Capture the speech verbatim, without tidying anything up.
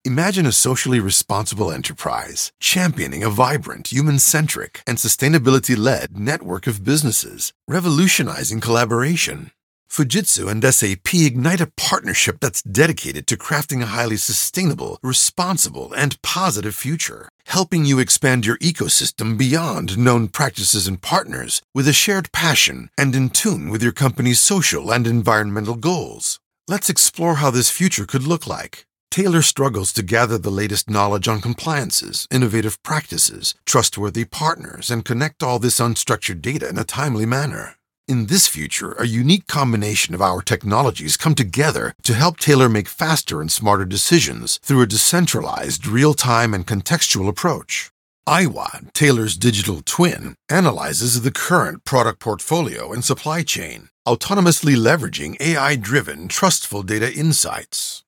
Imagine a socially responsible enterprise championing a vibrant, human-centric, and sustainability-led network of businesses, revolutionizing collaboration. Fujitsu and S A P ignite a partnership that's dedicated to crafting a highly sustainable, responsible, and positive future, helping you expand your ecosystem beyond known practices and partners with a shared passion and in tune with your company's social and environmental goals. Let's explore how this future could look like. Taylor struggles to gather the latest knowledge on compliances, innovative practices, trustworthy partners, and connect all this unstructured data in a timely manner. In this future, a unique combination of our technologies come together to help Taylor make faster and smarter decisions through a decentralized, real-time, and contextual approach. I W A D, Taylor's digital twin, analyzes the current product portfolio and supply chain, autonomously leveraging A I-driven, trustful data insights.